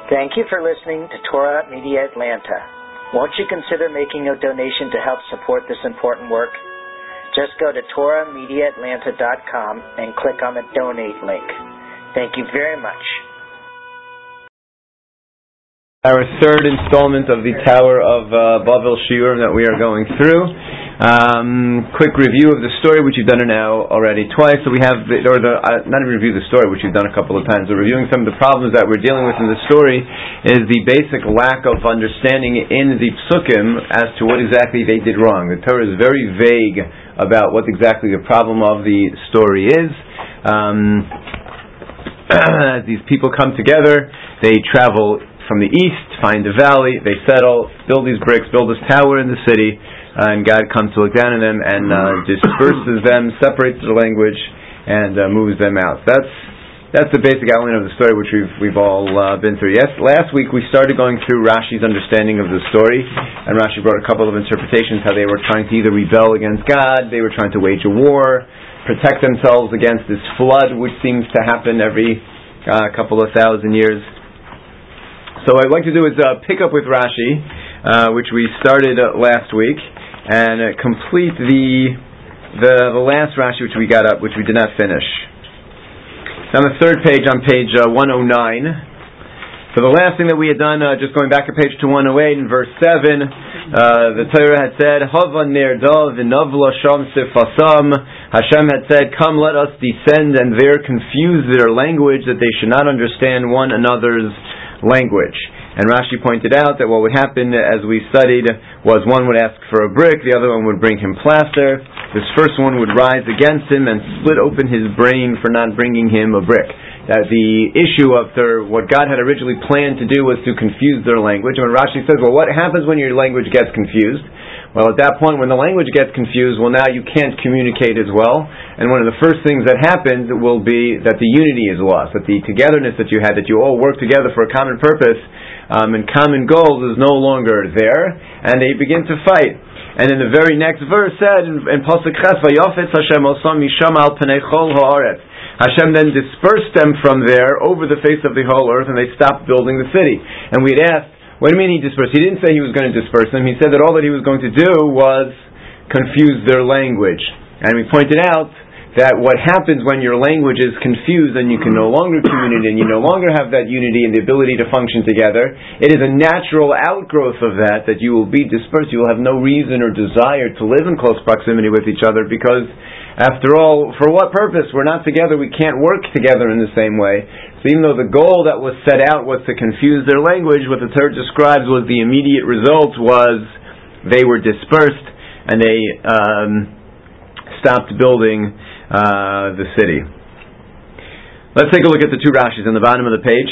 Thank you for listening to Torah Media Atlanta. Won't you consider making a donation to help support this important work? Just go to TorahMediaAtlanta.com and click on the donate link. Thank you very much. Our third installment of the Tower of Babel Shiur that we are going through. Quick review of the story, which you've done it now already twice. So we have, not a review of the story, which you've done a couple of times, but reviewing some of the problems that we're dealing with in the story is the basic lack of understanding in the Psukim as to what exactly they did wrong. The Torah is very vague about what exactly the problem of the story is. As these people come together, they travel from the east, find a valley, they settle, build these bricks, build this tower in the city, and God comes to look down on them and disperses them, separates the language, and moves them out. That's the basic outline of the story, which we've all been through. Yes, last week we started going through Rashi's understanding of the story, and Rashi brought a couple of interpretations, how they were trying to either rebel against God, they were trying to wage a war, protect themselves against this flood, which seems to happen every couple of thousand years. So what I'd like to do is pick up with Rashi, which we started last week, and complete the last Rashi which we got up, which we did not finish. On the third page, on page 109. So the last thing that we had done, just going back a page to 108 in verse 7, the Torah had said, Hava ner dov v'navla sham sifasam. Hashem had said, come, let us descend and there confuse their language, that they should not understand one another's language. And Rashi pointed out that what would happen, as we studied, was one would ask for a brick, the other one would bring him plaster. This first one would rise against him and split open his brain for not bringing him a brick. That the issue of what God had originally planned to do was to confuse their language. And when Rashi says, well, what happens when your language gets confused? Well, at that point, when the language gets confused, well, now you can't communicate as well. And one of the first things that happens will be that the unity is lost, that the togetherness that you had, that you all work together for a common purpose and common goals is no longer there, and they begin to fight. And in the very next verse said, in Pasuk Ches, Vayofetz Hashem osam misham al pnei chol haaretz. Hashem then dispersed them from there over the face of the whole earth, and they stopped building the city. And we had asked, what do you mean he dispersed? He didn't say he was going to disperse them. He said that all that he was going to do was confuse their language. And we pointed out that what happens when your language is confused and you can no longer communicate and you no longer have that unity and the ability to function together, it is a natural outgrowth of that you will be dispersed. You will have no reason or desire to live in close proximity with each other because, after all, for what purpose? We're not together. We can't work together in the same way. So even though the goal that was set out was to confuse their language, what the Torah describes was the immediate result was they were dispersed and they stopped building the city. Let's take a look at the two Rashis on the bottom of the page.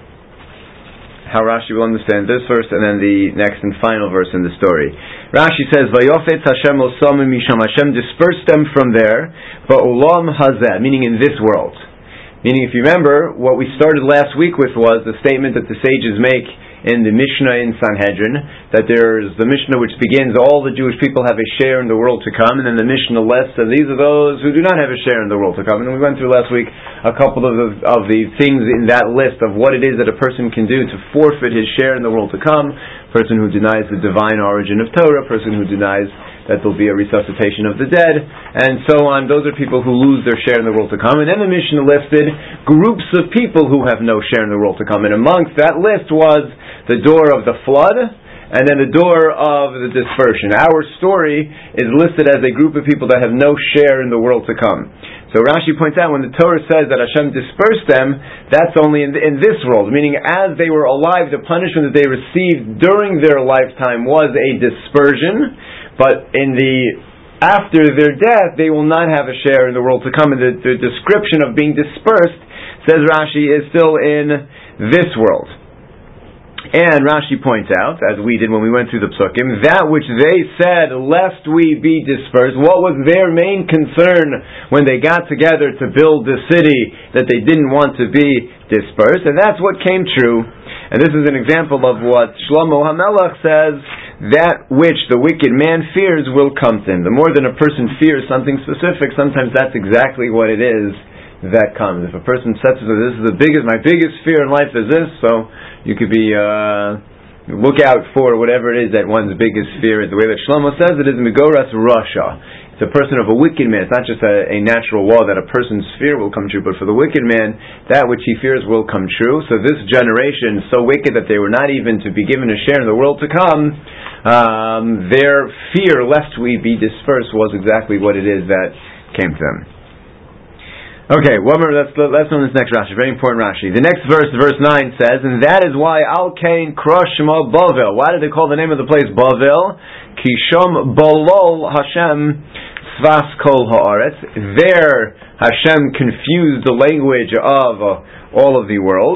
How Rashi will understand this verse and then the next and final verse in the story. Rashi says, Vayofetz Hashem osam misham. Hashem dispersed them from there, ba'olam hazeh, meaning in this world. Meaning, if you remember, what we started last week with was the statement that the sages make in the Mishnah in Sanhedrin, that there's the Mishnah which begins, all the Jewish people have a share in the world to come, and then the Mishnah lists, and these are those who do not have a share in the world to come. And then we went through last week a couple of the things in that list of what it is that a person can do to forfeit his share in the world to come. Person who denies the divine origin of Torah, person who denies that there will be a resuscitation of the dead, and so on. Those are people who lose their share in the world to come. And then the Mishnah listed groups of people who have no share in the world to come. And amongst that list was the door of the flood, and then the door of the dispersion. Our story is listed as a group of people that have no share in the world to come. So Rashi points out when the Torah says that Hashem dispersed them, that's only in this world, meaning as they were alive, the punishment that they received during their lifetime was a dispersion, but after their death, they will not have a share in the world to come. And the description of being dispersed, says Rashi, is still in this world. And Rashi points out, as we did when we went through the Psukim, that which they said, lest we be dispersed, what was their main concern when they got together to build the city, that they didn't want to be dispersed, and that's what came true. And this is an example of what Shlomo HaMelech says, that which the wicked man fears will come to him. The more than a person fears something specific, sometimes that's exactly what it is that comes. If a person says, my biggest fear in life is this, so You could be look out for whatever it is that one's biggest fear is. The way that Shlomo says it is Megoras Rasha. It's a person of a wicked man. It's not just a natural law that a person's fear will come true, but for the wicked man, that which he fears will come true. So this generation, so wicked that they were not even to be given a share in the world to come, their fear lest we be dispersed was exactly what it is that came to them. Okay, one more, let's know this next Rashi, very important Rashi. The next verse 9 says, and that is why Al Kain Kroshma Bavel. Why did they call the name of the place Bavel? Kishom Bolol Hashem Svas Kol Haaretz. There Hashem confused the language of all of the world.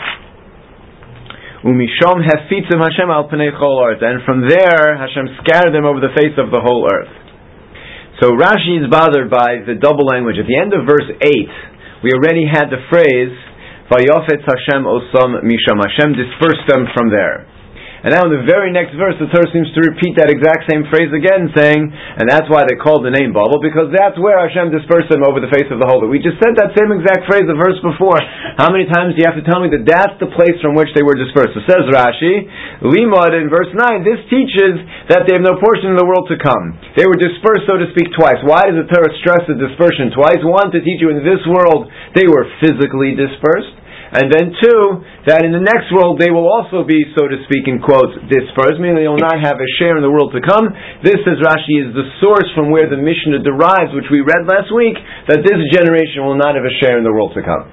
Umishom Hefitzim Hashem Al Pnei Chol Haaretz. And from there Hashem scattered them over the face of the whole earth. So Rashi is bothered by the double language. At the end of verse 8, we already had the phrase, Vayofetz Hashem Osam Misham. Hashem dispersed them from there. And now in the very next verse, the Torah seems to repeat that exact same phrase again, saying, and that's why they called the name Babel, because that's where Hashem dispersed them over the face of the whole earth. We just said that same exact phrase the verse before. How many times do you have to tell me that that's the place from which they were dispersed? So says Rashi, Limud in verse 9, this teaches that they have no portion in the world to come. They were dispersed, so to speak, twice. Why does the Torah stress the dispersion twice? One, to teach you in this world they were physically dispersed. And then two, that in the next world they will also be, so to speak, in quotes, dispersed, meaning they will not have a share in the world to come. This, says Rashi, is the source from where the Mishnah derives, which we read last week, that this generation will not have a share in the world to come.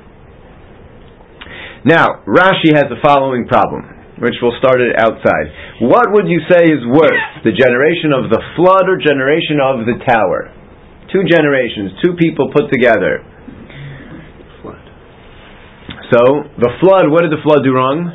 Now, Rashi has the following problem, which we'll start it outside. What would you say is worse, the generation of the flood or generation of the tower? Two generations, two people put together. So, the flood, what did the flood do wrong?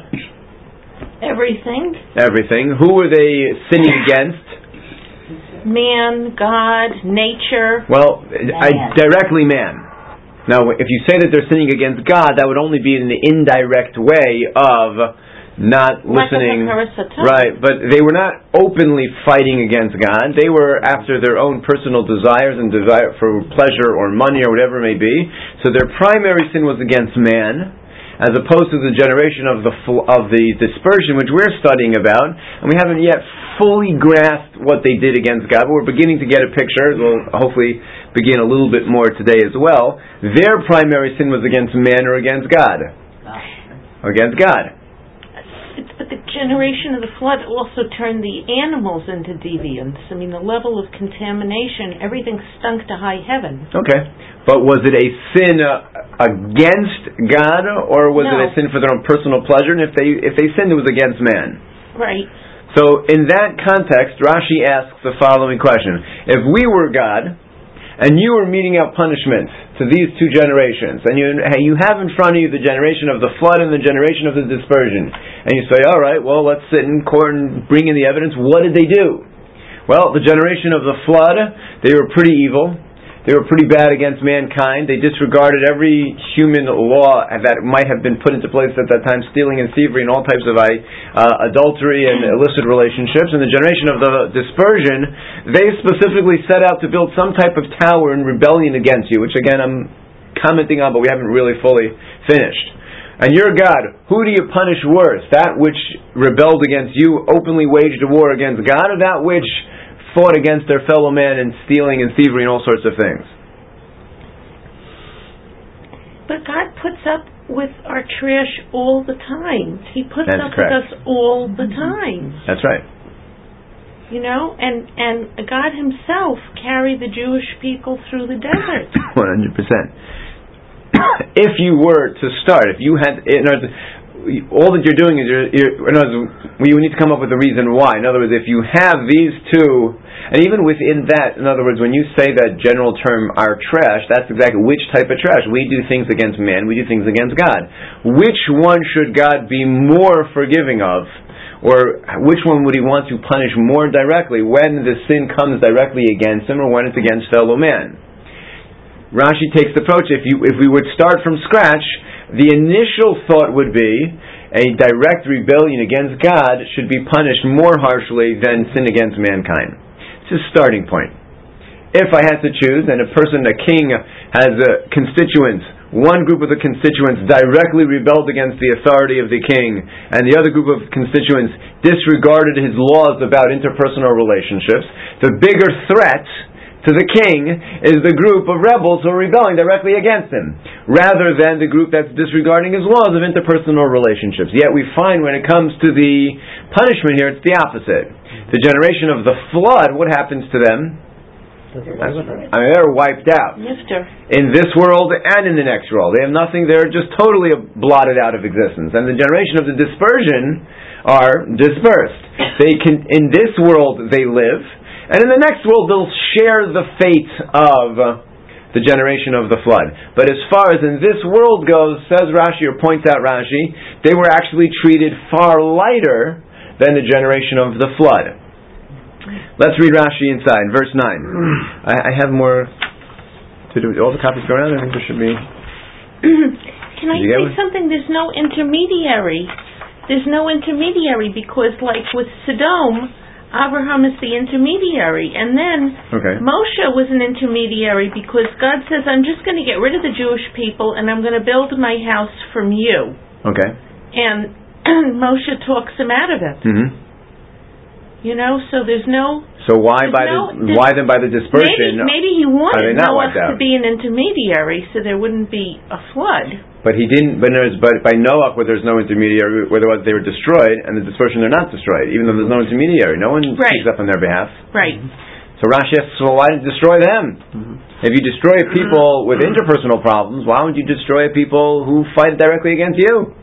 Everything. Who were they sinning against? Man, God, nature. Well, directly man. Now, if you say that they're sinning against God, that would only be in the indirect way of not listening. Right, but they were not openly fighting against God. They were after their own personal desires and desire for pleasure or money or whatever it may be. So their primary sin was against man, as opposed to the generation of the dispersion, which we're studying about, and we haven't yet fully grasped what they did against God, but we're beginning to get a picture. We'll hopefully begin a little bit more today as well. Their primary sin was against man or against God? Against God. But the generation of the flood also turned the animals into deviants. I mean, the level of contamination, everything stunk to high heaven. Okay. But was it a sin against God, or was it a sin for their own personal pleasure? And if they sinned, it was against man. Right. So in that context, Rashi asks the following question. If we were God, and you were meting out punishments to these two generations, and you have in front of you the generation of the flood and the generation of the dispersion, and you say, all right, well, let's sit in court and bring in the evidence. What did they do? Well, the generation of the flood, they were pretty evil. They were pretty bad against mankind. They disregarded every human law that might have been put into place at that time, stealing and thievery and all types of adultery and illicit relationships. And the generation of the dispersion, they specifically set out to build some type of tower in rebellion against you, which again I'm commenting on, but we haven't really fully finished. And you're God. Who do you punish worse? That which rebelled against you, openly waged a war against God, or that which fought against their fellow man in stealing and thievery and all sorts of things? But God puts up with our trash all the time. He puts That's up correct. with us all the time. That's right. You know, and God Himself carried the Jewish people through the desert. 100%. If you were to start, if you had, all that you're doing is you need to come up with a reason why. In other words, if you have these two, and even within that, in other words, when you say that general term, our trash, that's exactly which type of trash. We do things against man, we do things against God. Which one should God be more forgiving of? Or which one would He want to punish more directly, when the sin comes directly against Him or when it's against fellow man? Rashi takes the approach, if we would start from scratch, the initial thought would be a direct rebellion against God should be punished more harshly than sin against mankind. It's a starting point. If I had to choose, and a king has constituents one group of the constituents directly rebelled against the authority of the king, and the other group of constituents disregarded his laws about interpersonal relationships, the bigger threat to the king is the group of rebels who are rebelling directly against him, rather than the group that's disregarding his laws of interpersonal relationships. Yet we find when it comes to the punishment here, it's the opposite. The generation of the flood, what happens to them? They're wiped out in this world and in the next world. They have nothing. They're just totally blotted out of existence. And the generation of the dispersion are dispersed. They can, in this world they live, and in the next world they'll share the fate of the generation of the flood. But as far as in this world goes, says Rashi, or points out Rashi, they were actually treated far lighter than the generation of the flood. Let's read Rashi inside, verse 9. I have more to do. All the copies go around? I think there should be... Can I say something? There's no intermediary. There's no intermediary because, like with Sodom, Abraham is the intermediary. And then Moshe was an intermediary because God says, I'm just going to get rid of the Jewish people and I'm going to build my house from you. Okay. And Moshe talks him out of it. Mm-hmm. You know, so there's no... So why then by the dispersion... Maybe he wanted Noah to be an intermediary so there wouldn't be a flood. But he didn't... But by Noah, where there's no intermediary, where they were destroyed, and the dispersion they're not destroyed, even though there's no intermediary. No one speaks up on their behalf. Right. So Rashi asks, well, why did you destroy them? If you destroy people with interpersonal problems, why would you destroy people who fight directly against you?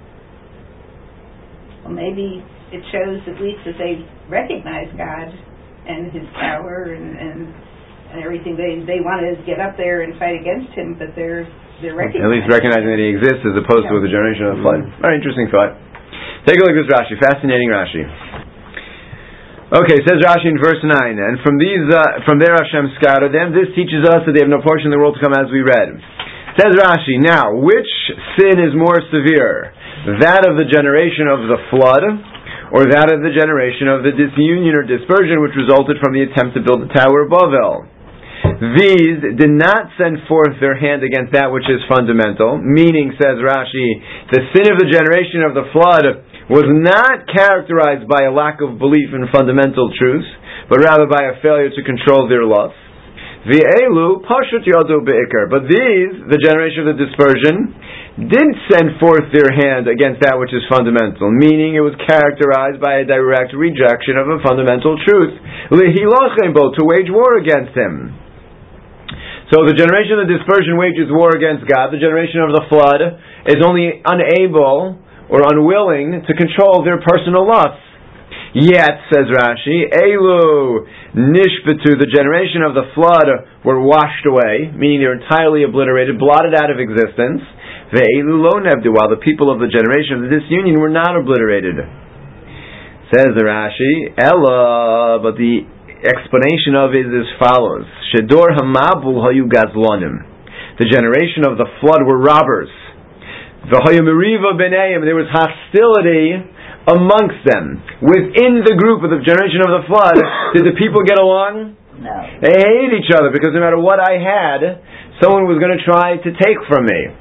Well, maybe it shows at least that they recognize God and His power and everything. They want to get up there and fight against Him, but they're recognizing. At least recognizing that He exists as opposed to with the generation of the flood. Very interesting thought. Take a look at this Rashi. Fascinating Rashi. Okay, says Rashi in verse 9, and from there Hashem scattered them. This teaches us that they have no portion in the world to come, as we read. Says Rashi, now, which sin is more severe? That of the generation of the flood, or that of the generation of the disunion or dispersion which resulted from the attempt to build the Tower of Babel? These did not send forth their hand against that which is fundamental, meaning, says Rashi, the sin of the generation of the flood was not characterized by a lack of belief in fundamental truths, but rather by a failure to control their lust. V'elu pashut yadu be'ikar. But these, the generation of the dispersion, didn't send forth their hand against that which is fundamental, meaning it was characterized by a direct rejection of a fundamental truth, lehilachem bo, to wage war against him. So the generation of the dispersion wages war against God. The generation of the flood is only unable or unwilling to control their personal lusts. Yet, says Rashi, Elu nishbetu, the generation of the flood were washed away, meaning they're entirely obliterated, blotted out of existence. Ve'elu lo nebdu, while the people of the generation of the disunion were not obliterated. Says the Rashi, Ella, but the explanation of it is as follows: Shedor hamabul hayu gazlonim. The generation of the flood were robbers. V'hayu meriva b'neiim, there was hostility amongst them. Within the group of the generation of the flood, did the people get along? No. They hated each other because no matter what I had, someone was going to try to take from me.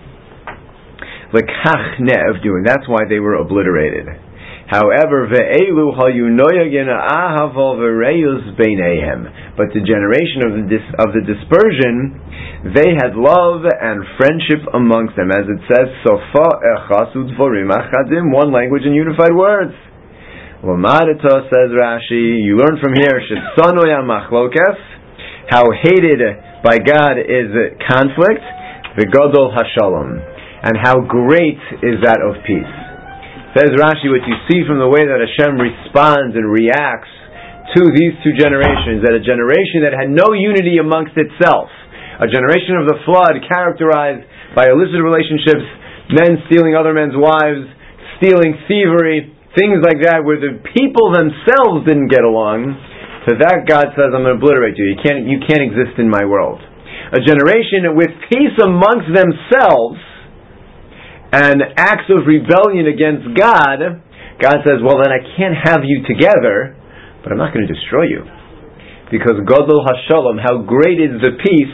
L'kach ne'evdu, and that's why they were obliterated. However, ve'elu hayu noyagin ahavol v'reyus beineihem. But the generation of the dispersion, they had love and friendship amongst them, as it says, sofa echasud dvorim achadim, one language and unified words. L'madata, says Rashi, you learn from here, shesanoya machlokes, how hated by God is conflict, v'gadol hashalom, and how great is that of peace. Says Rashi, what you see from the way that Hashem responds and reacts to these two generations, that a generation that had no unity amongst itself, a generation of the flood characterized by illicit relationships, men stealing other men's wives, stealing, thievery, things like that, where the people themselves didn't get along, to that God says, I'm going to obliterate you. You can't exist in my world. A generation with peace amongst themselves and acts of rebellion against God, God says, well then I can't have you together, but I'm not going to destroy you. Because Gadol Hashalom, how great is the peace,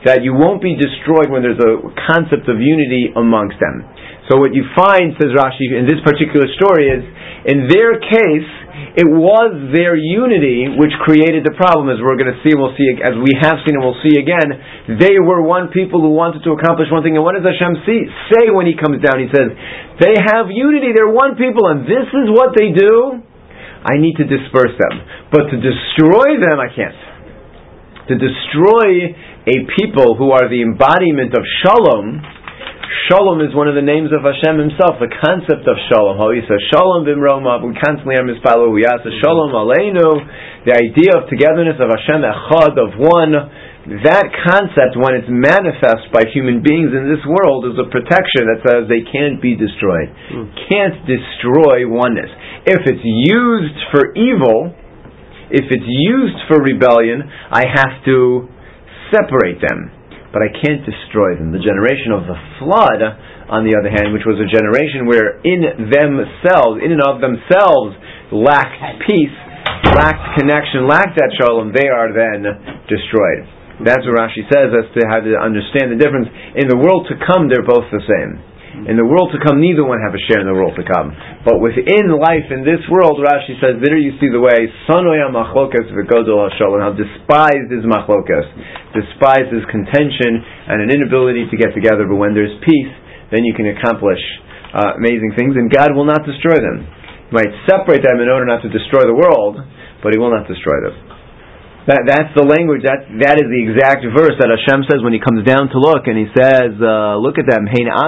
that you won't be destroyed when there's a concept of unity amongst them. So what you find, says Rashi, in this particular story is, in their case, it was their unity which created the problem, as we're going to see, as we have seen and we'll see again. They were one people who wanted to accomplish one thing, and what does Hashem say when He comes down? He says, they have unity, they're one people, and this is what they do. I need to disperse them. But to destroy them, I can't. To destroy a people who are the embodiment of Shalom. Shalom is one of the names of Hashem Himself, the concept of Shalom. He says, Shalom b'mroma, we constantly are mispalu, we ask Shalom aleinu, the idea of togetherness of Hashem Echad, of one. That concept, when it's manifest by human beings in this world, is a protection that says they can't be destroyed. Can't destroy oneness. If it's used for evil, if it's used for rebellion, I have to separate them. But I can't destroy them. The generation of the flood, on the other hand, which was a generation where in and of themselves, lacked peace, lacked connection, lacked that shalom, they are then destroyed. That's what Rashi says as to how to understand the difference. In the world to come, they're both the same. In the world to come, neither one have a share in the world to come. But within life, in this world, Rashi says, there you see the way, Sanoya machlokas v'godol ha'shalom, how despised is machlokas, despised is contention and an inability to get together, but when there's peace, then you can accomplish amazing things, and God will not destroy them. He might separate them in order not to destroy the world, but He will not destroy them. That's the language, that is the exact verse that Hashem says when He comes down to look, and He says, look at them,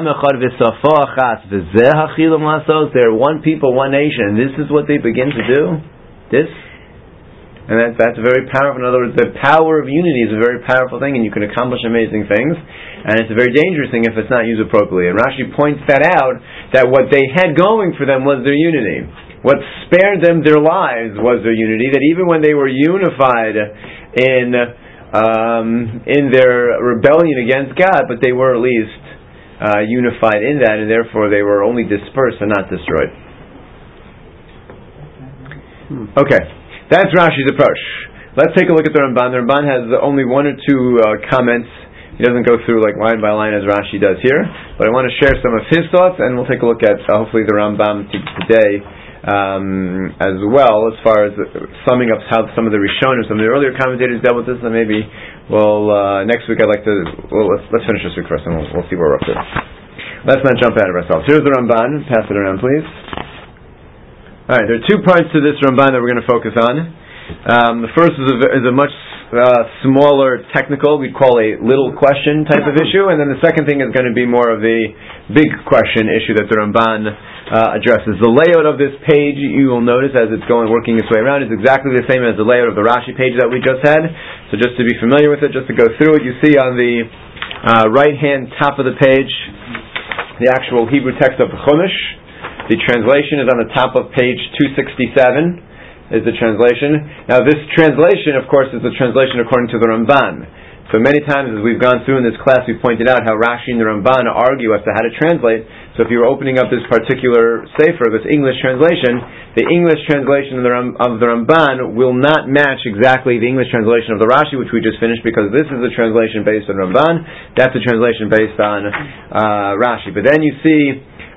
they're one people, one nation, and this is what they begin to do? This? And that's very powerful. In other words, the power of unity is a very powerful thing, and you can accomplish amazing things, and it's a very dangerous thing if it's not used appropriately. And Rashi points that out, that what they had going for them was their unity. What spared them their lives was their unity, that even when they were unified in their rebellion against God, but they were at least unified in that, and therefore they were only dispersed and not destroyed. Okay, that's Rashi's approach. Let's take a look at the Ramban. The Ramban has only one or two comments. He doesn't go through like line by line as Rashi does here, but I want to share some of his thoughts, and we'll take a look at hopefully the Rambam today as well, as far as summing up how some of the Rishonim, some of the earlier commentators dealt with this, and maybe next week let's finish this week first, and we'll see where we're up to. Let's not jump out of ourselves. Here's the Ramban. Pass it around, please. Alright, there are two parts to this Ramban that we're going to focus on. The first is a much smaller technical, we'd call a little question type of issue, and then the second thing is going to be more of the big question issue that the Ramban addresses. The layout of this page, you will notice as it's working its way around, is exactly the same as the layout of the Rashi page that we just had. So just to be familiar with it, just to go through it, you see on the right hand top of the page the actual Hebrew text of the Chumash. The translation is on the top of page 267, is the translation. Now this translation, of course, is the translation according to the Ramban. So many times as we've gone through in this class, we've pointed out how Rashi and the Ramban argue as to how to translate. So if you were opening up this particular sefer, this English translation, the English translation of the Ramban will not match exactly the English translation of the Rashi, which we just finished, because this is the translation based on Ramban, that's the translation based on Rashi. But then you see,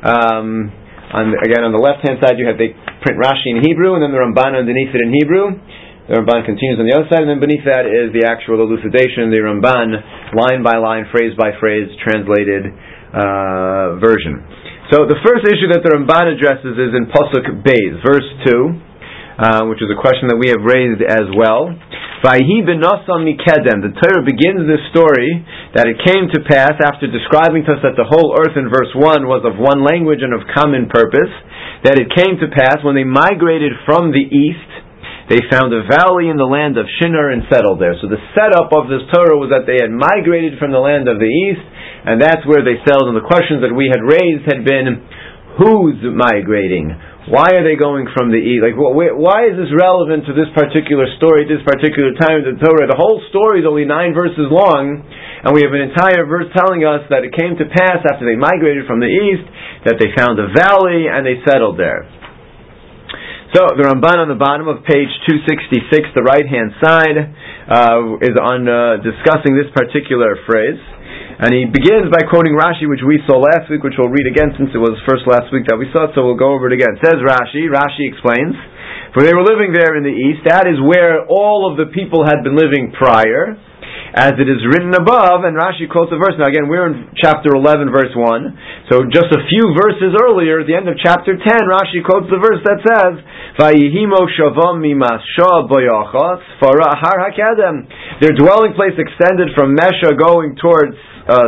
on the left-hand side, you have they print Rashi in Hebrew, and then the Ramban underneath it in Hebrew. The Ramban continues on the other side, and then beneath that is the actual elucidation, the Ramban, line by line, phrase by phrase, translated version. So the first issue that the Ramban addresses is in Pasuk Beis, verse 2, which is a question that we have raised as well. Vayhi b'nosam mikedem. The Torah begins this story that it came to pass after describing to us that the whole earth in verse 1 was of one language and of common purpose, that it came to pass when they migrated from the east, they found a valley in the land of Shinar and settled there. So the setup of this Torah was that they had migrated from the land of the east, and that's where they settled. And the questions that we had raised had been, who's migrating? Why are they going from the east? Why is this relevant to this particular story, this particular time of the Torah? The whole story is only 9 verses long, and we have an entire verse telling us that it came to pass after they migrated from the east, that they found a valley and they settled there. So the Ramban on the bottom of page 266, the right-hand side, is on discussing this particular phrase. And he begins by quoting Rashi, which we saw last week, which we'll read again since it was first last week that we saw it, so we'll go over it again. It says Rashi explains, for they were living there in the east, that is where all of the people had been living prior, as it is written above, and Rashi quotes a verse. Now again, we're in chapter 11, verse 1, so just a few verses earlier, at the end of chapter 10, Rashi quotes the verse that says, Vayihimo shavam mimasha boyachas fara har hakadem. Their dwelling place extended from Mesha going towards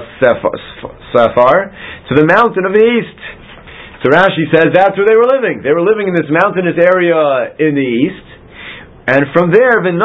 Safar to the mountain of the east. So Rashi says that's where they were living. They were living in this mountainous area in the east, and from there, they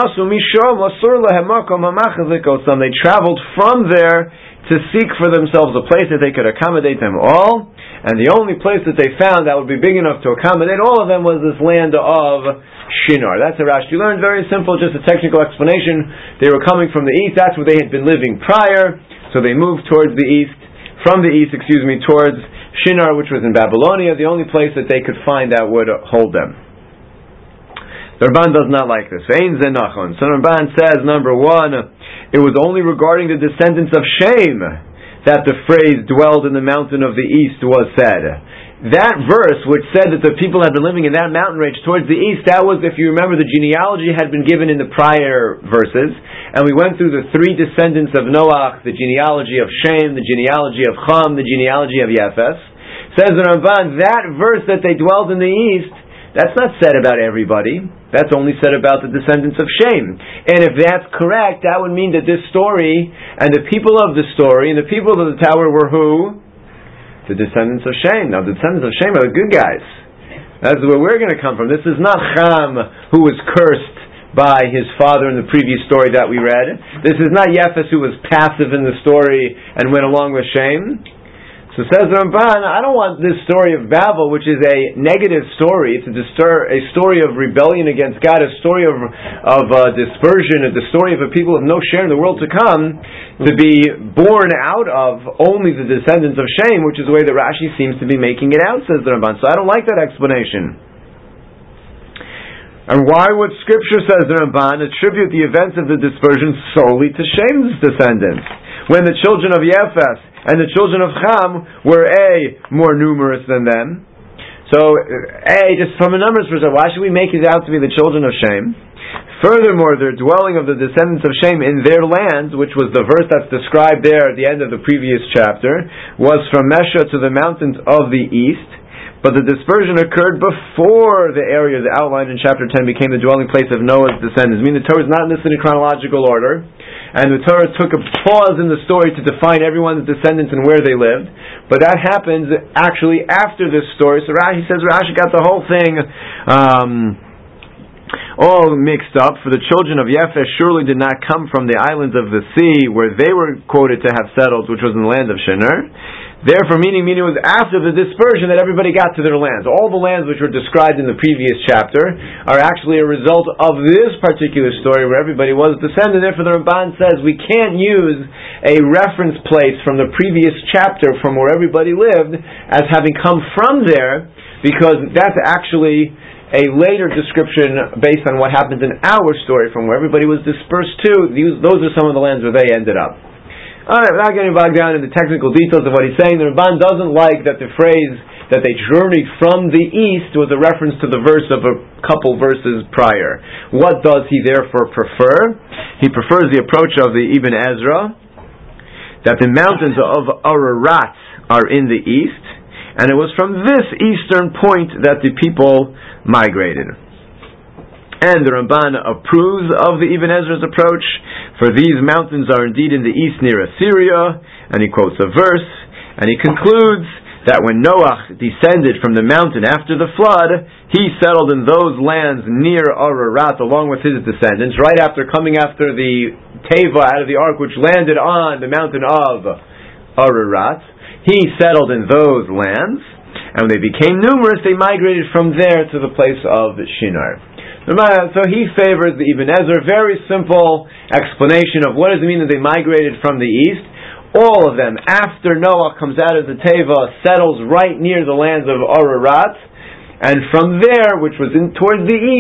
traveled from there to seek for themselves a place that they could accommodate them all. And the only place that they found that would be big enough to accommodate all of them was this land of Shinar. That's a Rashi learned. Very simple, just a technical explanation. They were coming from the east. That's where they had been living prior. So they moved towards the east, towards Shinar, which was in Babylonia, the only place that they could find that would hold them. The Ramban does not like this. Ein ze nachon. So the Ramban says, number one, it was only regarding the descendants of Shem that the phrase dwelled in the mountain of the east was said. That verse, which said that the people had been living in that mountain range towards the east, that was, if you remember, the genealogy had been given in the prior verses, and we went through the three descendants of Noach, the genealogy of Shem, the genealogy of Cham, the genealogy of Yefes. Says the Ramban, that verse that they dwelled in the east, that's not said about everybody. That's only said about the descendants of Shem. And if that's correct, that would mean that this story, and the people of the story, and the people of the tower were who? The descendants of Shem. Now, the descendants of Shem are the good guys. That's where we're going to come from. This is not Cham, who was cursed by his father in the previous story that we read. This is not Yefes, who was passive in the story and went along with Shem. So says the Ramban, I don't want this story of Babel, which is a negative story. It's a story of rebellion against God, a story of dispersion, the story of a people of no share in the world to come, to be born out of only the descendants of Shem, which is the way that Rashi seems to be making it out, says the Ramban. So I don't like that explanation. And why would Scripture, says the Ramban, attribute the events of the dispersion solely to Shem's descendants, when the children of Yefes and the children of Cham were more numerous than them? So, just from a numbers perspective, why should we make it out to be the children of Shem? Furthermore, their dwelling of the descendants of Shem in their lands, which was the verse that's described there at the end of the previous chapter, was from Mesha to the mountains of the east. But the dispersion occurred before the area outlined in chapter 10 became the dwelling place of Noah's descendants. I mean, the Torah is not listed in chronological order, and the Torah took a pause in the story to define everyone's descendants and where they lived. But that happens actually after this story. So Rashi says Rashi got the whole thing all mixed up. For the children of Yefes surely did not come from the islands of the sea where they were quoted to have settled, which was in the land of Shinar. Therefore, meaning it was after the dispersion that everybody got to their lands. All the lands which were described in the previous chapter are actually a result of this particular story where everybody was descended. Therefore, the Ramban says we can't use a reference place from the previous chapter from where everybody lived as having come from there, because that's actually a later description based on what happens in our story from where everybody was dispersed to. Those are some of the lands where they ended up. Alright, we're not getting bogged down in the technical details of what he's saying. The Ramban doesn't like that the phrase that they journeyed from the east was a reference to the verse of a couple verses prior. What does he therefore prefer? He prefers the approach of the Ibn Ezra, that the mountains of Ararat are in the east, and it was from this eastern point that the people migrated. And the Ramban approves of the Ibn Ezra's approach, for these mountains are indeed in the east near Assyria, and he quotes a verse, and he concludes that when Noah descended from the mountain after the flood, he settled in those lands near Ararat along with his descendants, right after coming after the Teva out of the ark which landed on the mountain of Ararat. He settled in those lands, and when they became numerous, they migrated from there to the place of Shinar. So he favors the Ibn Ezra. Very simple explanation of what does it mean that they migrated from the east. All of them, after Noah comes out of the Teva, settles right near the lands of Ararat, and from there, which was towards the east,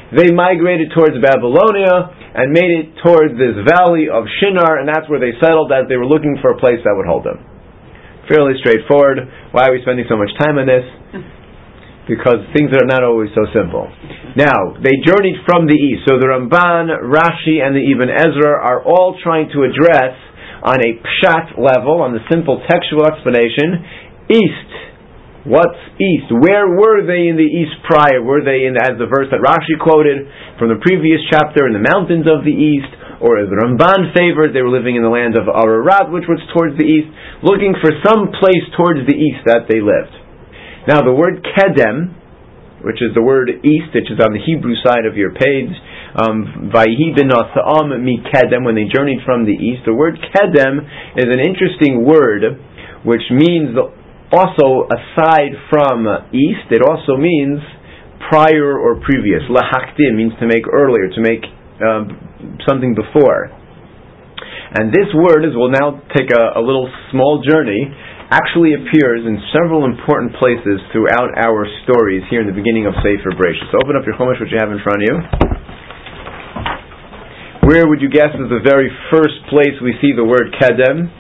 they migrated towards Babylonia and made it towards this valley of Shinar, and that's where they settled as they were looking for a place that would hold them. Fairly straightforward. Why are we spending so much time on this? Because things are not always so simple. Now, they journeyed from the east. So the Ramban, Rashi, and the Ibn Ezra are all trying to address on a pshat level, on the simple textual explanation, east. What's east? Where were they in the east prior? Were they in, as the verse that Rashi quoted from the previous chapter, in the mountains of the east? Or as the Ramban favored, they were living in the land of Ararat, which was towards the east, looking for some place towards the east that they lived. Now the word kedem, which is the word east, which is on the Hebrew side of your page, Vayihi b'nosa'am mikedem, when they journeyed from the east, the word kedem is an interesting word, which means also, aside from east, it also means prior or previous. Lahakdim means to make earlier, to make something before. And this word, as we'll now take a little small journey, actually appears in several important places throughout our stories here in the beginning of Sefer Bereshis. So open up your Chumash, which you have in front of you. Where would you guess is the very first place we see the word kedem?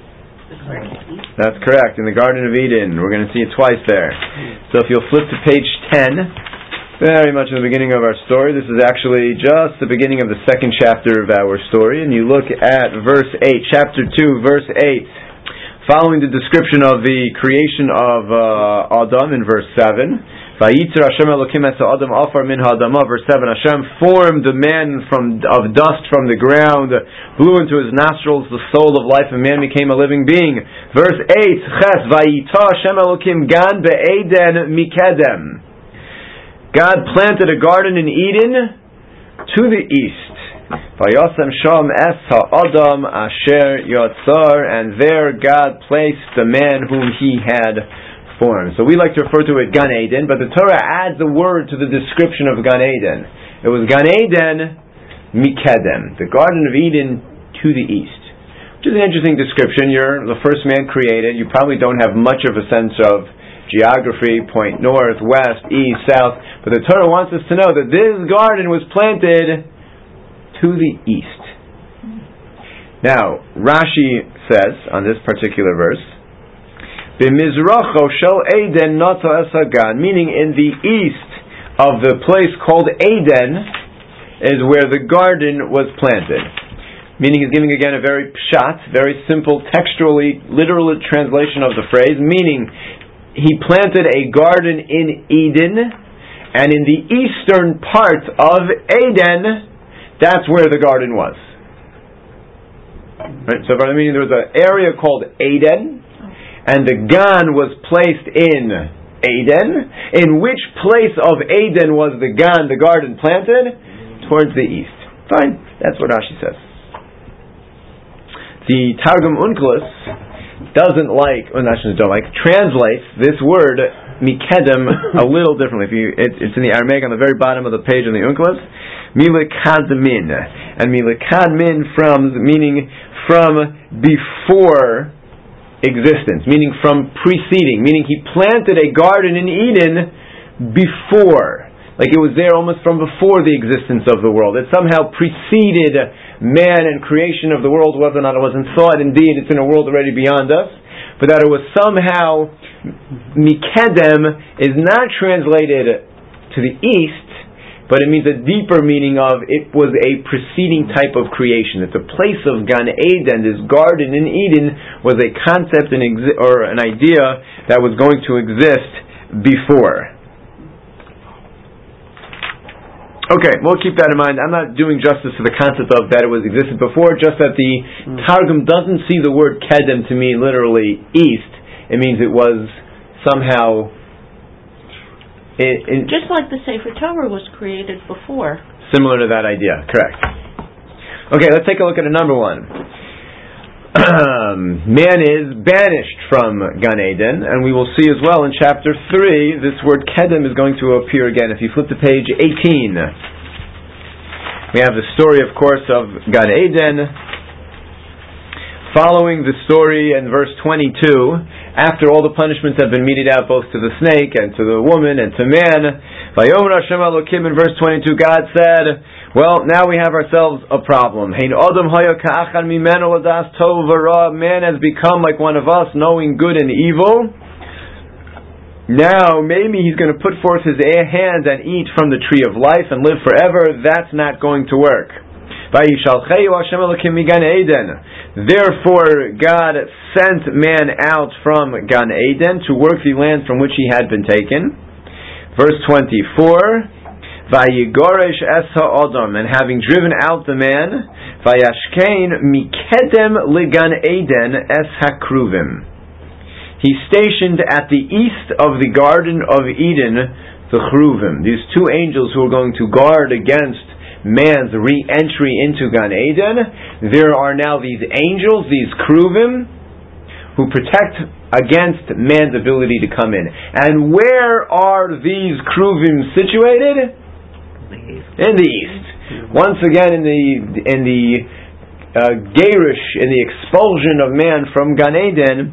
That's correct, in the Garden of Eden. We're going to see it twice there. So if you'll flip to page 10, very much in the beginning of our story, this is actually just the beginning of the second chapter of our story, and you look at verse 8, chapter 2, verse 8, following the description of the creation of Adam in verse 7. Vayitzer Hashem Elokim es ha'adam afar min ha'adamah, verse 7, Hashem formed the man of dust from the ground, blew into his nostrils the soul of life, and man became a living being. Verse 8, Ches, Vayita Hashem Elokim gan be'eden mikedem. God planted a garden in Eden to the east. Vayasem sham es ha'adam asher yotzar, and there God placed the man whom he had formed. So we like to refer to it Gan Eden, but the Torah adds a word to the description of Gan Eden. It was Gan Eden Mikedem, the Garden of Eden to the east. Which is an interesting description. You're the first man created. You probably don't have much of a sense of geography, point north, west, east, south, but the Torah wants us to know that this garden was planted to the east. Now, Rashi says on this particular verse, B'mizracho shel Eden nato es hagan, meaning in the east of the place called Eden is where the garden was planted. Meaning he's giving again a very pshat, very simple, textually, literal translation of the phrase, meaning he planted a garden in Eden, and in the eastern part of Eden, that's where the garden was. Right? So meaning there was an area called Eden, and the Gan was placed in Eden. In which place of Eden was the Gan, the garden, planted? Towards the east. Fine, that's what Rashi says. The Targum Onkelos translates this word mikedem a little differently. It's in the Aramaic on the very bottom of the page in the Onkelos. Milekadmin, and milekadmin meaning from before existence, meaning from preceding, meaning he planted a garden in Eden before, like it was there almost from before the existence of the world. It somehow preceded man and creation of the world, whether or not it was in thought. Indeed, it's in a world already beyond us, but that it was somehow mikedem is not translated to the east, but it means a deeper meaning of it was a preceding type of creation. It's a place of Gan Eden. This garden in Eden was a concept or an idea that was going to exist before. Okay, we'll keep that in mind. I'm not doing justice to the concept of that it was existed before, just that the Targum doesn't see the word kedem to mean literally east. It means it was somehow... just like the Sefer Torah was created before. Similar to that idea, correct. Okay, let's take a look at a number one. Man is banished from Gan Eden, and we will see as well in chapter 3, this word kedem is going to appear again. If you flip to page 18, we have the story, of course, of Gan Eden. Following the story in verse 22, after all the punishments have been meted out both to the snake and to the woman and to man, Vayomer Hashem Elokim, in verse 22, God said, well, now we have ourselves a problem. Man has become like one of us, knowing good and evil. Now, maybe he's going to put forth his hand and eat from the tree of life and live forever. That's not going to work. Therefore, God sent man out from Gan Eden to work the land from which he had been taken. Verse 24, Vayigoresh es ha'odam, and having driven out the man, Vayashkein mikedem ligan Eden es hakruvim. He stationed at the east of the Garden of Eden the Chruvim, these two angels who are going to guard against man's re-entry into Gan Eden. There are now these angels, these Chruvim, who protect against man's ability to come in. And where are these Chruvim situated? In the east. Once again, in the Gerish, in the expulsion of man from Gan Eden,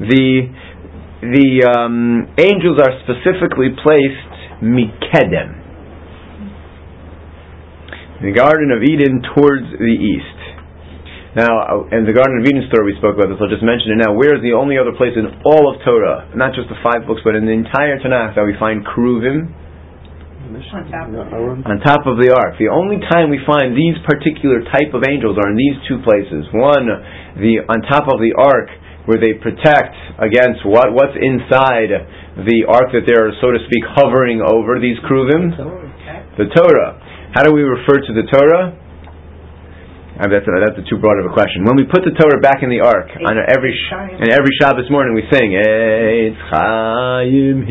the angels are specifically placed mikedem, the Garden of Eden towards the east. Now, in the Garden of Eden story we spoke about this, I'll just mention it now. Where is the only other place in all of Torah, not just the 5 books, but in the entire Tanakh, that we find Kruvim? On top of the ark. The only time we find these particular type of angels are in these 2 places. One, on top of the ark, where they protect against what's inside the ark that they're, so to speak, hovering over, these Kruvim. The Torah. How do we refer to the Torah? That's too broad of a question. When we put the Torah back in the ark, on every Shabbos morning we sing, Eitz Chaim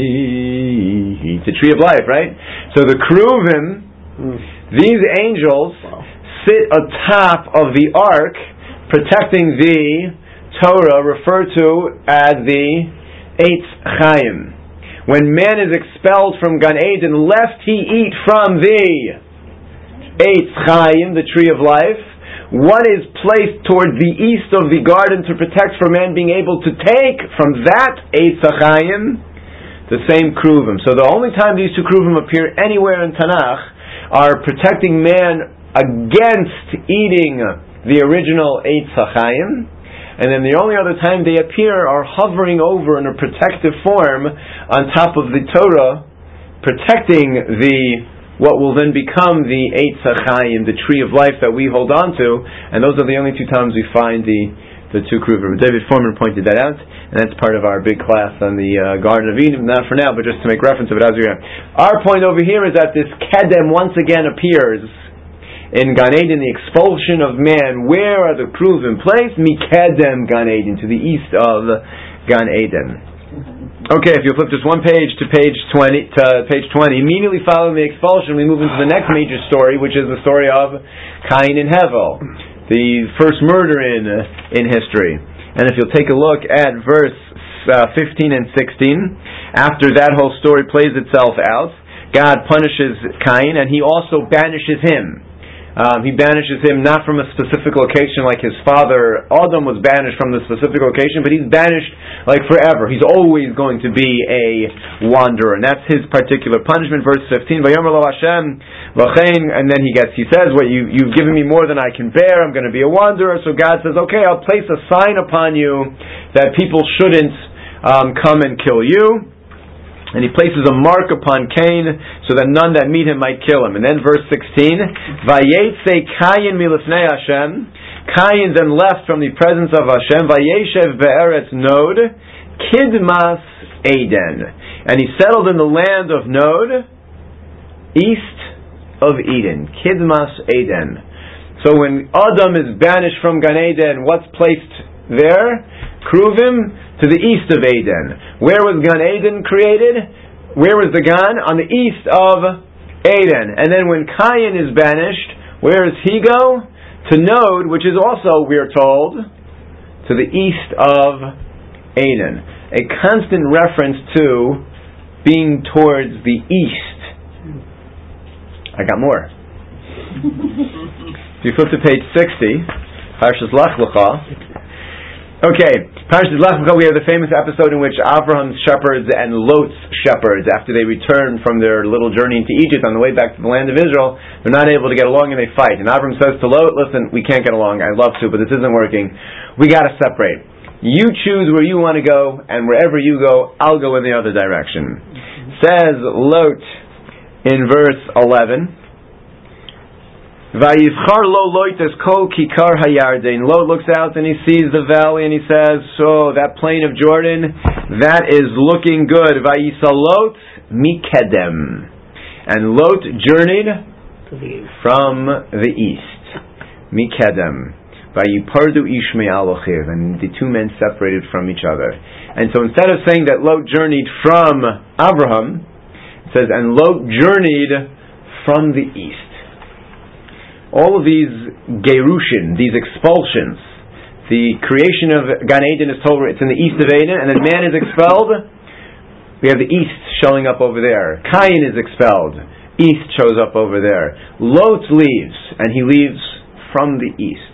Hi. It's a tree of life, right? So the Kruvim, these angels, sit atop of the ark, protecting the Torah, referred to as the Eitz Chaim. When man is expelled from Gan Eden, lest he eat from the Eitz Chaim, the tree of life, one is placed towards the east of the garden to protect from man being able to take from that Eitz Chaim the same Kruvim. So the only time these 2 Kruvim appear anywhere in Tanakh are protecting man against eating the original Eitz Chaim, and then the only other time they appear are hovering over in a protective form on top of the Torah, protecting what will then become the Eitz Chaim, the tree of life that we hold on to, and those are the only 2 times we find the 2 Kruvim. David Foreman pointed that out, and that's part of our big class on the Garden of Eden, not for now, but just to make reference of it as we are. Our point over here is that this Kedem once again appears in Gan Eden, the expulsion of man. Where are the Kruvim placed? Mikedem Gan Eden, to the east of Gan Eden. Okay, if you'll flip just one page to page 20, immediately following the expulsion, we move into the next major story, which is the story of Cain and Hevel, the first murder in history. And if you'll take a look at verse 15 and 16, after that whole story plays itself out, God punishes Cain, and he also banishes him. He banishes him not from a specific location like his father Adam was banished from the specific location, but he's banished like forever. He's always going to be a wanderer, and that's his particular punishment. Verse 15, Vayomer lo Hashem v'chein, and then he says, "What you've given me more than I can bear. I'm going to be a wanderer." So God says, "Okay, I'll place a sign upon you that people shouldn't come and kill you." And he places a mark upon Cain so that none that meet him might kill him. And then verse 16, Vayetze Cain milifnei Hashem. Cain then left from the presence of Hashem. Vayeshev be'eretz Nod, Kidmas Eden. And he settled in the land of Nod, east of Eden. Kidmas Eden. So when Adam is banished from Gan Eden, what's placed there? Kruvim, to the east of Eden. Where was Gan Eden created? Where was the Gan? On the east of Eden. And then when Cain is banished, where does he go? To Nod, which is also, we are told, to the east of Eden. A constant reference to being towards the east. I got more. If you flip to page 60, Parshas Lech Lecha, Okay, Parshas Lech Lecha, we have the famous episode in which Avraham's shepherds and Lot's shepherds, after they return from their little journey into Egypt on the way back to the land of Israel, they're not able to get along and they fight. And Avram says to Lot, listen, we can't get along, I'd love to, but this isn't working. We got to separate. You choose where you want to go, and wherever you go, I'll go in the other direction. Says Lot in verse 11, Vayivchar lo loites kol kikar hayarden. Lot looks out and he sees the valley and he says, so that plain of Jordan, that is looking good. Vayisa Lot mikedem. And Lot journeyed from the east. Mikedem. Vayipardu ishmei alochiv. And the two men separated from each other. And so instead of saying that Lot journeyed from Abraham, it says, and Lot journeyed from the east. All of these gerushin, these expulsions, the creation of Gan Eden is told it's in the east of Eden, and then man is expelled. We have the east showing up over there. Cain is expelled. East shows up over there. Lot leaves, and he leaves from the east.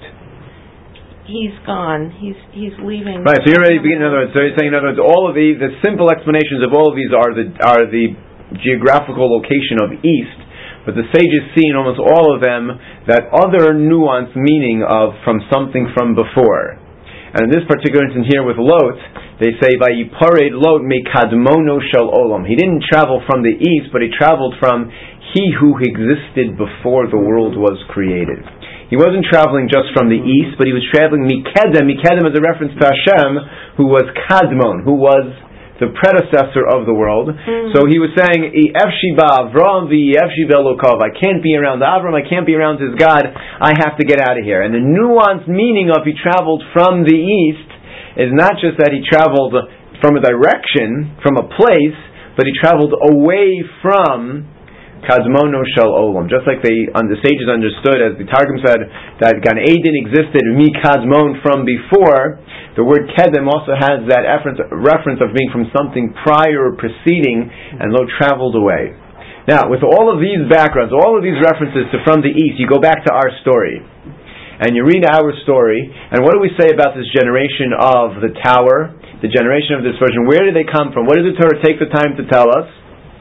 He's gone. He's leaving. Right. So you're ready to begin. In other words, so you're saying, in other words, all of the simple explanations of all of these are the geographical location of east. But the sages see in almost all of them that other nuanced meaning of from something from before. And in this particular instance here with Lot, they say, Vayipared Lot mikadmono shel olam. He didn't travel from the east, but he traveled from he who existed before the world was created. He wasn't traveling just from the east, but he was traveling mikedem. Mikedem is a reference to Hashem, who was kadmon, who was the predecessor of the world. So he was saying, Efshiba Avram v'Efshiba Lokov. I can't be around Avram, I can't be around his God, I have to get out of here. And the nuanced meaning of he traveled from the east is not just that he traveled from a direction, from a place, but he traveled away from Kadmono Shel Olam. Just like the sages understood, as the Targum said, that Gan Eden existed mi Kadmon from before, the word Kedem also has that reference of being from something prior or preceding, and Lot traveled away. Now, with all of these backgrounds, all of these references to from the east, you go back to our story, and you read our story, and what do we say about this generation of the tower, the generation of this version? Where did they come from? What did the Torah take the time to tell us?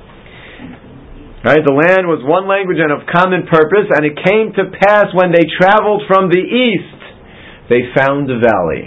Right, the land was one language and of common purpose, and it came to pass when they traveled from the east, they found a valley.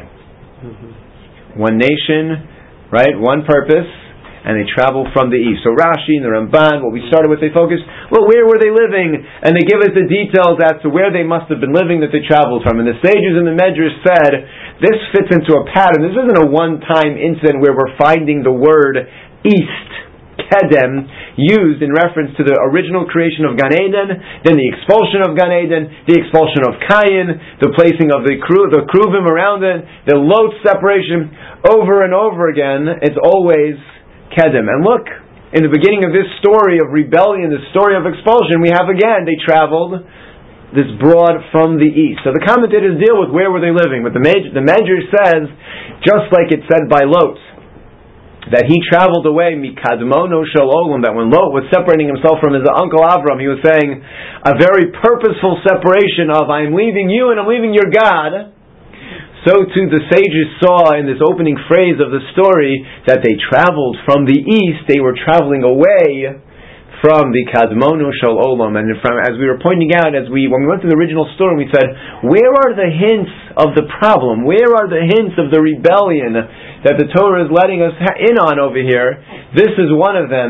One nation, right, one purpose, and they traveled from the east. So Rashi and the Ramban, what we started with, they focused, well, where were they living? And they give us the details as to where they must have been living that they traveled from. And the sages in the Medrash said, this fits into a pattern. This isn't a one-time incident where we're finding the word east, Kedem, used in reference to the original creation of Gan Eden, then the expulsion of Gan Eden, the expulsion of Cain, the placing of the Kruvim around it, the Lot separation, over and over again. It's always Kedem. And look, in the beginning of this story of rebellion, the story of expulsion, we have again, they traveled this broad from the east. So the commentators deal with where were they living, but the Medrash says, just like it said by Lot, that he traveled away mikadmono shel olam, that when Lot was separating himself from his uncle Avram, he was saying a very purposeful separation of I'm leaving you and I'm leaving your God. So too the sages saw in this opening phrase of the story that they traveled from the east, they were traveling away from the kadmono shel olam. And as we were pointing out, when we went to the original story, we said, where are the hints of the problem? Where are the hints of the rebellion that the Torah is letting us in on over here? This is one of them.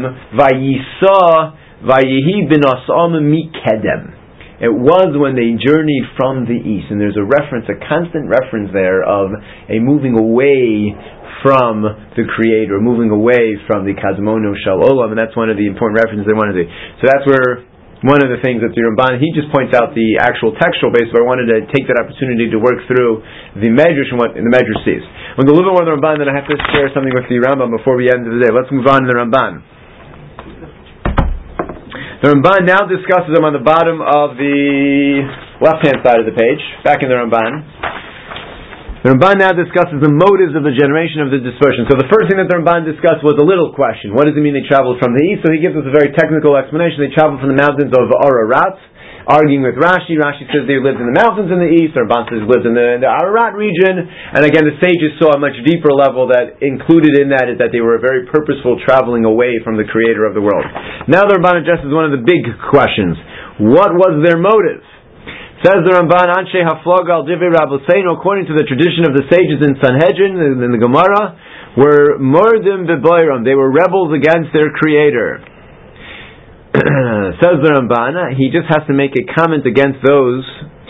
Vayihi b'nosam mikedem. It was when they journeyed from the east, and there's a constant reference there of a moving away from the Creator, moving away from the Kadmono Shel Olam, and that's one of the important references they wanted to do. So that's where one of the things that the Ramban, he just points out the actual textual base, but I wanted to take that opportunity to work through the Medrash and what the Medrash sees. We'll go a little bit more on the Ramban, then I have to share something with the Rambam before we end the day. Let's move on to the Ramban. The Ramban now discusses them on the bottom of the left-hand side of the page, back in the Ramban. The Ramban now discusses the motives of the generation of the dispersion. So the first thing that the Ramban discussed was a little question. What does it mean they traveled from the east? So he gives us a very technical explanation. They traveled from the mountains of Ararat arguing with Rashi. Rashi says they lived in the mountains in the east, or Ramban says they lived in the Ararat region, and again the sages saw a much deeper level that included in that is that they were very purposeful traveling away from the creator of the world. Now the Ramban addresses one of the big questions. What was their motive? Says the Ramban, Anshe Haflaga al Divrei Rabbeinu, according to the tradition of the sages in Sanhedrin, in the Gemara, were Mordim V'Boiram. They were rebels against their creator. Says the Ramban, he just has to make a comment against those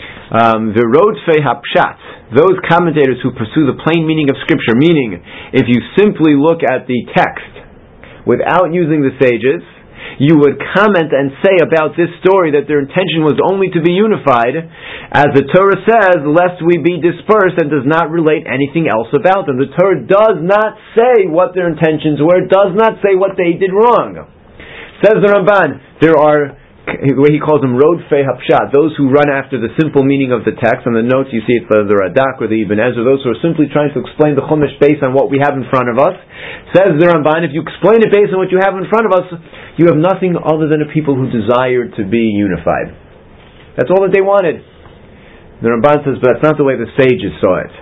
V'Rodfei Hapshat, those commentators who pursue the plain meaning of Scripture, meaning, if you simply look at the text without using the sages, you would comment and say about this story that their intention was only to be unified, as the Torah says, lest we be dispersed, and does not relate anything else about them. The Torah does not say what their intentions were, it does not say what they did wrong. Says the Ramban, there are, the way he calls them, Rodfei Hapshat, those who run after the simple meaning of the text. On the notes you see it for the Radak or the Ibn Ezra, those who are simply trying to explain the Chumash based on what we have in front of us. Says the Ramban, if you explain it based on what you have in front of us, you have nothing other than a people who desired to be unified. That's all that they wanted. The Ramban says, but that's not the way the sages saw it.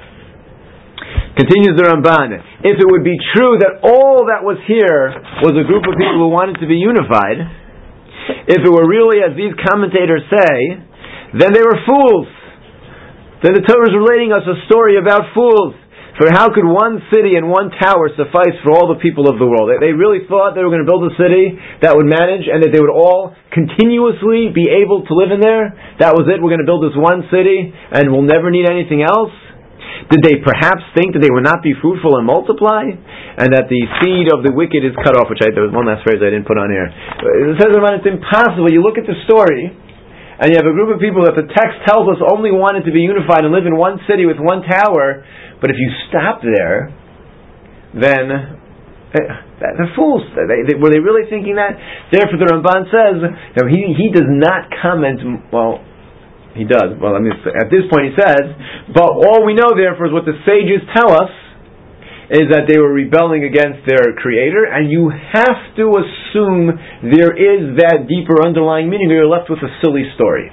Continues the Ramban, if it would be true that all that was here was a group of people who wanted to be unified, if it were really as these commentators say, then they were fools. Then the Torah is relating us a story about fools. For how could one city and one tower suffice for all the people of the world? They really thought they were going to build a city that would manage and that they would all continuously be able to live in there. That was it. We're going to build this one city and we'll never need anything else. Did they perhaps think that they would not be fruitful and multiply, and that the seed of the wicked is cut off? There was one last phrase I didn't put on here. It says it's impossible. You look at the story, and you have a group of people that the text tells us only wanted to be unified and live in one city with one tower. But if you stop there, then they're fools. Were they really thinking that? Therefore, the Ramban says, now he does not comment. Well, he does. Well, at this point he says, but all we know therefore is what the sages tell us, is that they were rebelling against their creator, and you have to assume there is that deeper underlying meaning. You're left with a silly story.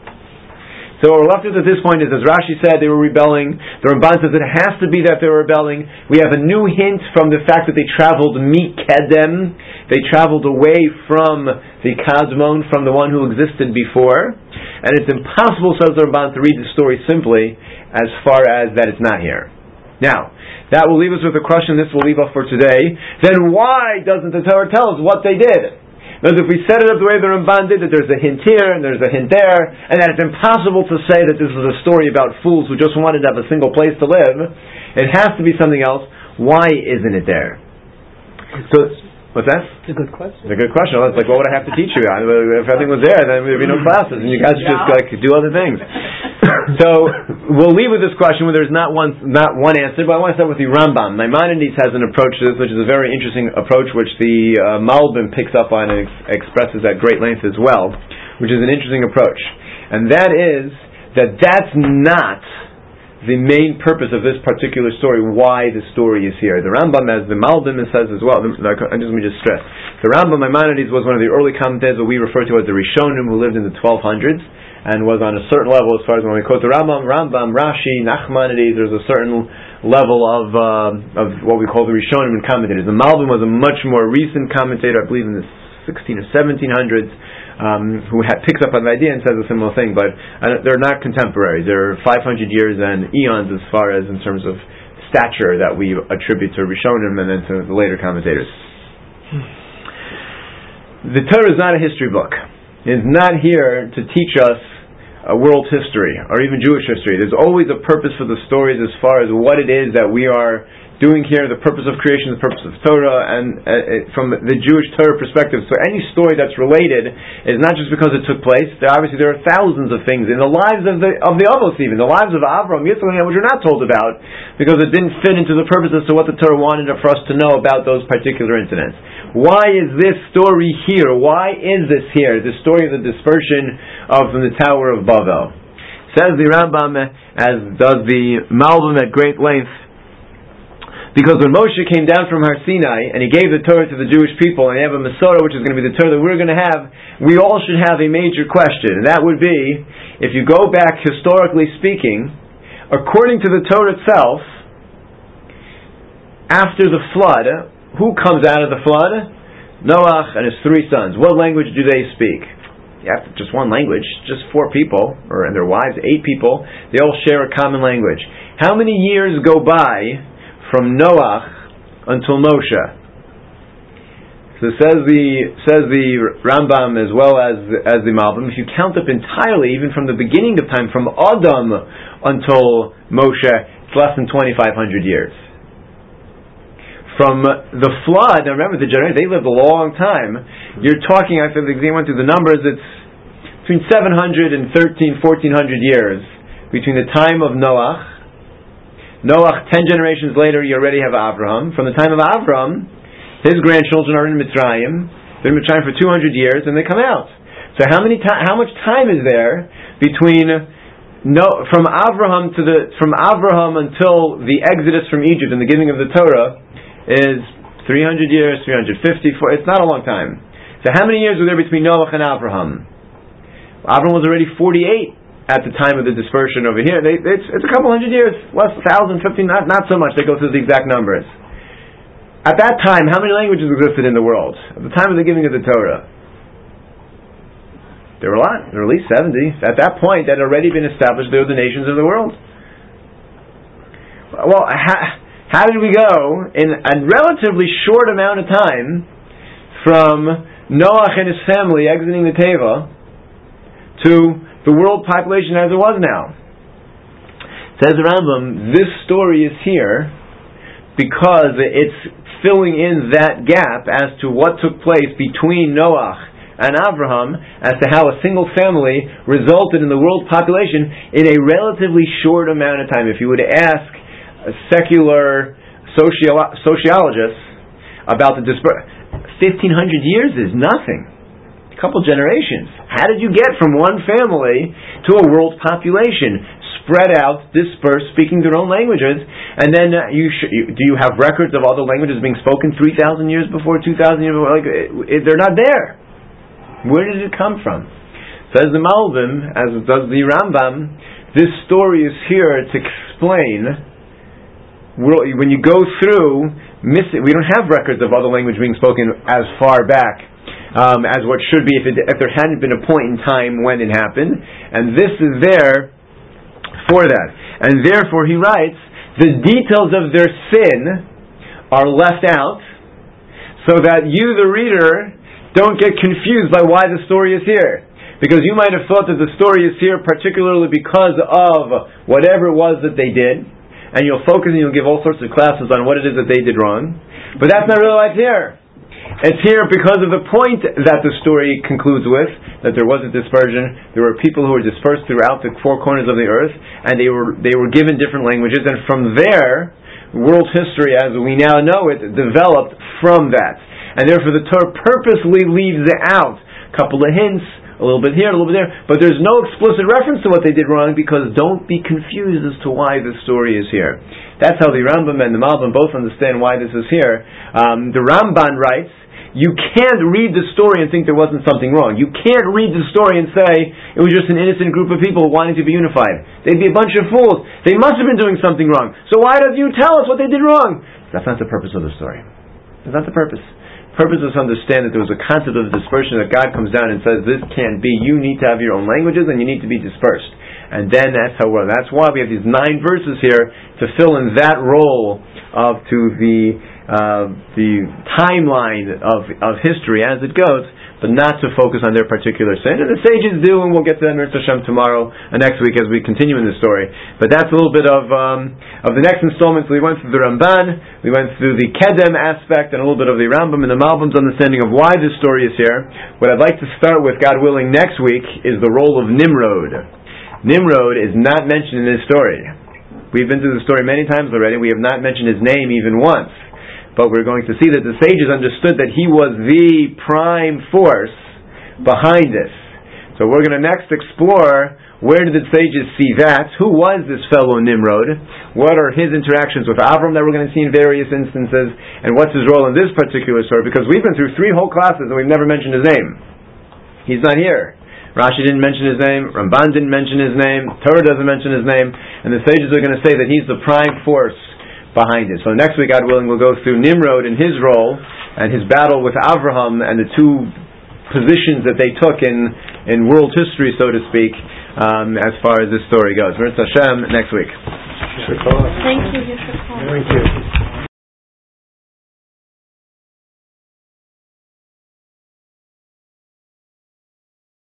So what we're left with at this point is, as Rashi said, they were rebelling. The Ramban says it has to be that they were rebelling. We have a new hint from the fact that they traveled Mikedem. They traveled away from the Kadmon, from the one who existed before. And it's impossible, says the Ramban, to read the story simply as far as that it's not here. Now, that will leave us with a question. This will leave us for today. Then why doesn't the Torah tell us what they did? Because if we set it up the way the Ramban did, that there's a hint here and there's a hint there, and that it's impossible to say that this is a story about fools who just wanted to have a single place to live, it has to be something else. Why isn't it there? So, what's that? It's a good question. It's a good question. It's like, what would I have to teach you? If everything was there, then there'd be no classes, and you guys would just do other things. So we'll leave with this question where there's not one answer, but I want to start with the Rambam. Maimonides has an approach to this, which is a very interesting approach, which the Malbim picks up on and expresses at great length as well, which is an interesting approach. And that is that that's not the main purpose of this particular story, why the story is here. The Rambam, as the Malbim says as well, let me just stress, the Rambam Maimonides was one of the early commentators that we refer to as the Rishonim, who lived in the 1200s, and was on a certain level as far as when we quote the Rambam, Rashi, Nachmanides, there's a certain level of what we call the Rishonim and commentators. The Malbim was a much more recent commentator, I believe in the 16 or 1700s, who picks up on the idea and says a similar thing, but they're not contemporaries. They're 500 years and eons as far as in terms of stature that we attribute to Rishonim and then to the later commentators. The Torah is not a history book. It is not here to teach us world history or even Jewish history. There's always a purpose for the stories as far as what it is that we are doing here, the purpose of creation, the purpose of Torah, and from the Jewish Torah perspective. So any story that's related is not just because it took place. There are thousands of things in the lives of the Avos, even the lives of Avram, Yitzchak, which we're not told about because it didn't fit into the purpose as to what the Torah wanted for us to know about those particular incidents. Why is this story here? Why is this here? The story of the dispersion from the Tower of Babel. Says the Rambam, as does the Malbim at great length, Because when Moshe came down from Har Sinai and he gave the Torah to the Jewish people, and they have a Masorah, which is going to be the Torah that we're going to have, we all should have a major question. And that would be, if you go back historically speaking, according to the Torah itself, after the flood, who comes out of the flood? Noach and his 3 sons. What language do they speak? Yeah, just one language, just 4 people, and their wives, 8 people. They all share a common language. How many years go by from Noach until Moshe? So says the Rambam as well as the Malbim, if you count up entirely, even from the beginning of time, from Adam until Moshe, it's less than 2,500 years. From the flood, now remember the generation, they lived a long time. You're talking, I think they went through the numbers, it's between 700 and 1,400 years between the time of Noach, 10 generations later you already have Avraham. From the time of Avraham, his grandchildren are in Mitzrayim. They're in Mitzrayim for 200 years and they come out. So how much time is there between from Avraham until the Exodus from Egypt and the giving of the Torah is 300 years, 354. It's not a long time. So how many years were there between Noach and Avraham? Avraham was already 48 at the time of the dispersion over here. It's a couple hundred years, less 1,000, 15, not so much. They go through the exact numbers. At that time, how many languages existed in the world? At the time of the giving of the Torah, there were a lot. There were at least 70. At that point, that had already been established. There were the nations of the world. Well, how did we go in a relatively short amount of time from Noach and his family exiting the Teva to the world population as it was now? Says the Rambam, this story is here because it's filling in that gap as to what took place between Noach and Avraham, as to how a single family resulted in the world population in a relatively short amount of time. If you were to ask a secular sociologists about the 1,500 years is nothing. A couple generations. How did you get from one family to a world population? Spread out, dispersed, speaking their own languages, and then do you have records of other languages being spoken 3,000 years before, 2,000 years before? They're not there. Where did it come from? Says the Malbim, as does the Rambam, this story is here to explain. When you go through, we don't have records of other language being spoken as far back as what should be if there hadn't been a point in time when it happened, and this is there for that. And therefore he writes, the details of their sin are left out so that you, the reader, don't get confused by why the story is here. Because you might have thought that the story is here particularly because of whatever it was that they did, and you'll focus and you'll give all sorts of classes on what it is that they did wrong. But that's not really why it's here. It's here because of the point that the story concludes with, that there was a dispersion. There were people who were dispersed throughout the 4 corners of the earth, and they were given different languages, and from there, world history as we now know it developed from that. And therefore the Torah purposely leaves out a couple of hints, a little bit here, a little bit there, but there's no explicit reference to what they did wrong, because don't be confused as to why this story is here. That's how the Rambam and the Malbim both understand why this is here. The Ramban writes, you can't read the story and think there wasn't something wrong. You can't read the story and say it was just an innocent group of people wanting to be unified. They'd be a bunch of fools. They must have been doing something wrong. So why don't you tell us what they did wrong? That's not the purpose of the story. That's not the purpose. The purpose is to understand that there was a concept of dispersion, that God comes down and says, this can't be. You need to have your own languages and you need to be dispersed. And then that's why we have these 9 verses here to fill in that role to the timeline of history as it goes, but not to focus on their particular sin. And the sages do, and we'll get to that Mirz Hashem tomorrow and next week as we continue in the story. But that's a little bit of the next installment. So we went through the Ramban, we went through the Kedem aspect, and a little bit of the Rambam and the Malbim's understanding of why this story is here. What I'd like to start with, God willing, next week is the role of Nimrod. Nimrod is not mentioned in this story. We've been through the story many times already. We have not mentioned his name even once. But we're going to see that the sages understood that he was the prime force behind this. So So we're going to next explore, where did the sages see that? Who was this fellow Nimrod? What are his interactions with Avram that we're going to see in various instances? And what's his role in this particular story? Because we've been through 3 whole classes and we've never mentioned his name. He's not here. Rashi didn't mention his name, Ramban didn't mention his name, Torah doesn't mention his name, and the sages are going to say that he's the prime force behind it. So next week, God willing, we'll go through Nimrod and his role, and his battle with Avraham, and the 2 positions that they took in world history, so to speak, as far as this story goes. Mirz Hashem, next week. Thank you. Thank you.